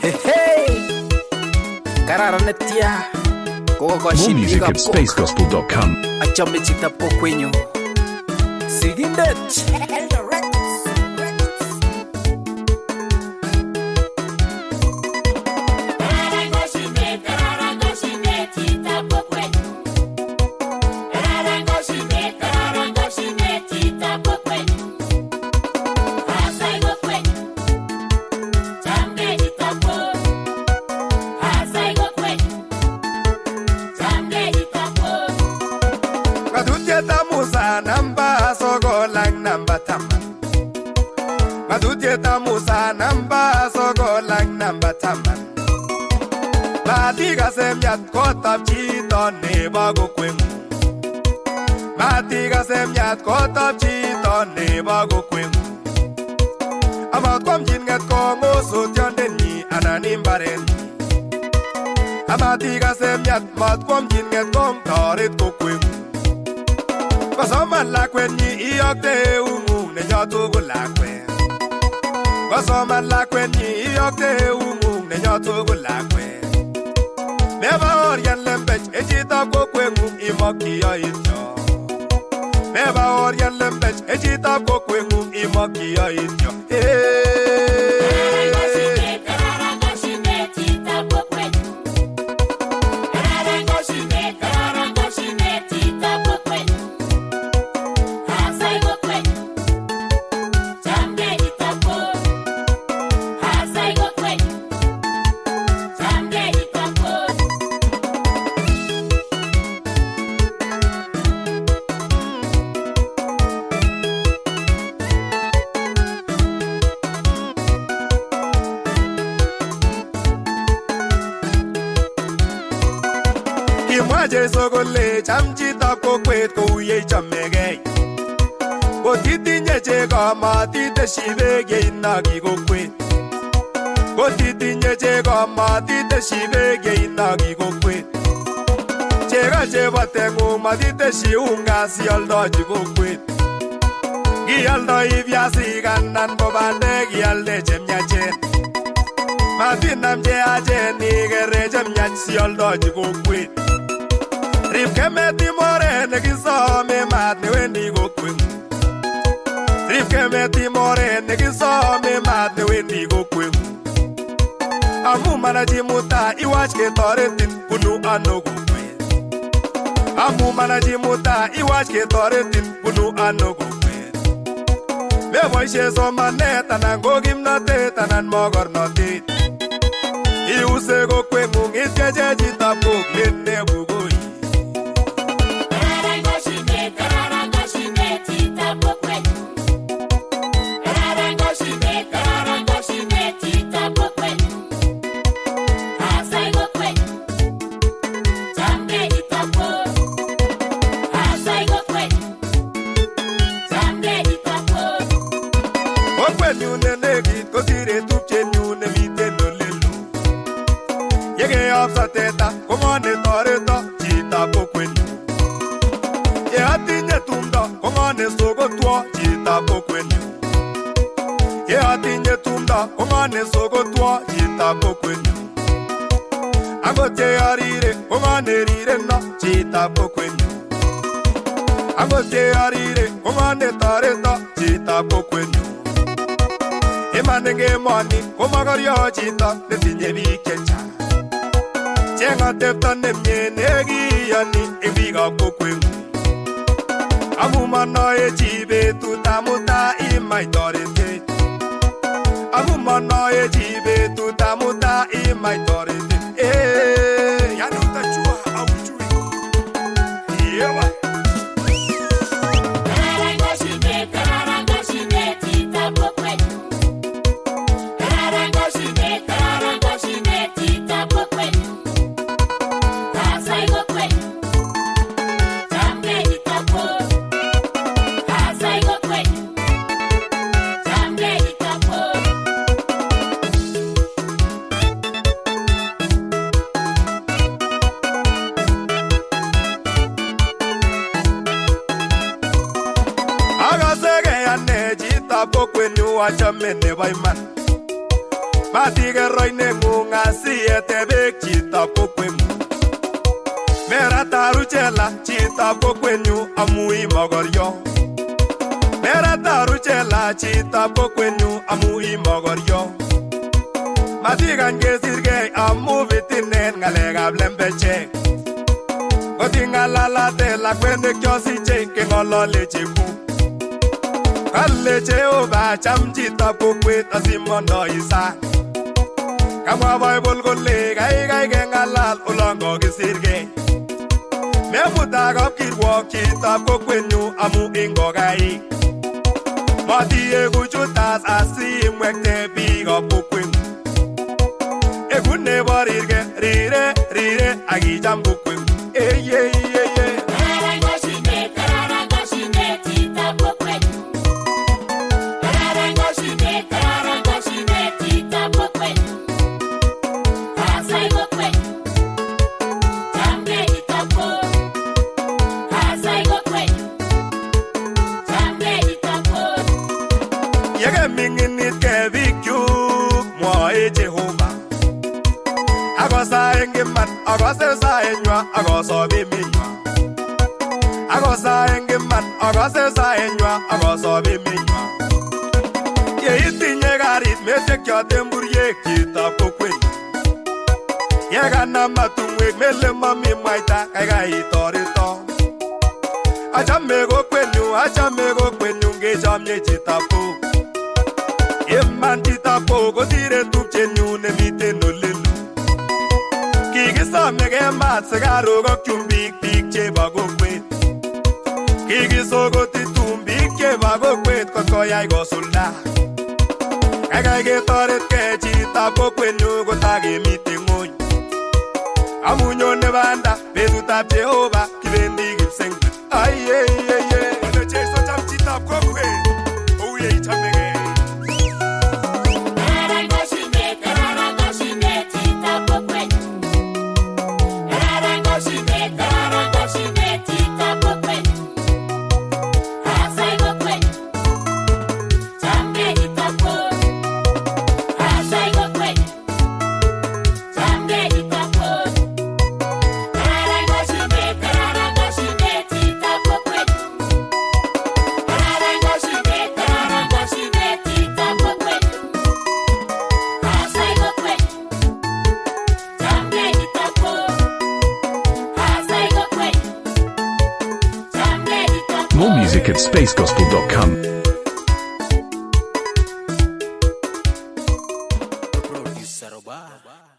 Kararan netya kokokoshin music at spacegospel.com. achame chitab kokwenyu sigindet Madutieta Musa namba sogolang namba taman. Matiga semyat kotab chito nebo kokweng. Matiga semyat kotab chito nebo kokweng. Amat kwamchin nget kongosut yondenyi anan imbarenyi. Amatiga semyat mat kwamchin nget kong toret kokweng. Kosoman lakwenyi iyokte eung'ung nenyo tugul lakwet. Kosoman lakwenyi iyokte eung'ung nenyo tugul lakwet. Meba oryan lembech echitab kokweng'ung imokyi yoityo. Meba oryan lembech echitab kokweng'ung imokyi yoityo. Jesu kole cham chitab kokwet kou ye chamegei. Kotitinye chego matiteshi beek ye inaki kokwet. Kotitinye chego matiteshi beek ye inaki kokwet. Chego chebo teng'ung matiteshi unga sioldochi kokwet. Kialdoi viasik anan ko bandek ialde chemyachen. Matinam cheyachen ikere chemyach sioldochi kokwet. Rip kemeti more nekisome mat newendi kokweng'ung. Rip kemeti more nekisome mat newendi kokweng'ung. Amu manachi muta iwach ketoretin bunu ano kokwet. Amu manachi muta iwach ketoretin bunu ano kokwet. Meboishe somanet anan ko kimnotet anan mogornotet. Iuse kokweng'ung ityeche chitab kokwet nebukoi. Teta, komane toreta, chitab kokwenyu. Ye atinye tumdo, komane sokotwo, chitab kokwenyu. Ye atinye tumdo, komane sokotwo, chitab kokwenyu. Angot ye arire, komane rireno, chitab kokwenyu. Angot ye arire, komane toreta, chitab kokwenyu. Imane ngemoni, komakoryo chito, netinye biik chechang. Chenga tepta nemye nekiyoni eng biikab kokweng'ung. Amu manoe chi betut amuta imai toretet. Amu manoe chi betut amuta imai toretet. Yani utajua haujui. Yewa. Achame nebo iman. Matikeroi neng'ung asiyete beek chitab kokwenyu. Merataru chela chitab kokwenyu amu ii mokoryo. Merataru chela chitab kokwenyu amu ii mokoryo. Matikany kesirgei amu bitinen ng'alekab lembechek. Koting'alalate lakwenik chosiche keng'olole chekuk. Kale Jehova cham chitab kokwet asimonoi sang. Kamwa Bible kole kaikai keng'alal olon kokisirgei. Memuta kapkirwok chitab kokwenyu amu ingokaik. Matieku chutas asimwekte biikab kokwenyu. Eku nebo rirke, rire akicham kokwenyu. Yeke minginit ke bikyuk mwoe Jehova. Akosa engiman, akose saenywa, akosobe minywa. Akosa engiman, akose saenywa, akosobe minywa. Yeitinye karit metekyo temburiek chitab kokwenyu. Yekanam matungwek mele mami mwaita kaikai itoreto. Achame kokwenyu ngechomye chitab kok. Iman chitab kok kosire tupchenyu nemiten olelu. Kikisome kemat sikarok ak chumbik biik chebo kokwet. Kikisokoti tumbik chebo kokwet kot koyai kosulda. Kaikai ketoretkei chitab kokwenyu kotakemite ng'ony. Amu nyone banda betutab Jehova kibendi kipsengwet. Ole Jesu cham chitab kokwet ouye ichamegei. More music at spacegospel.com. Producer Oba.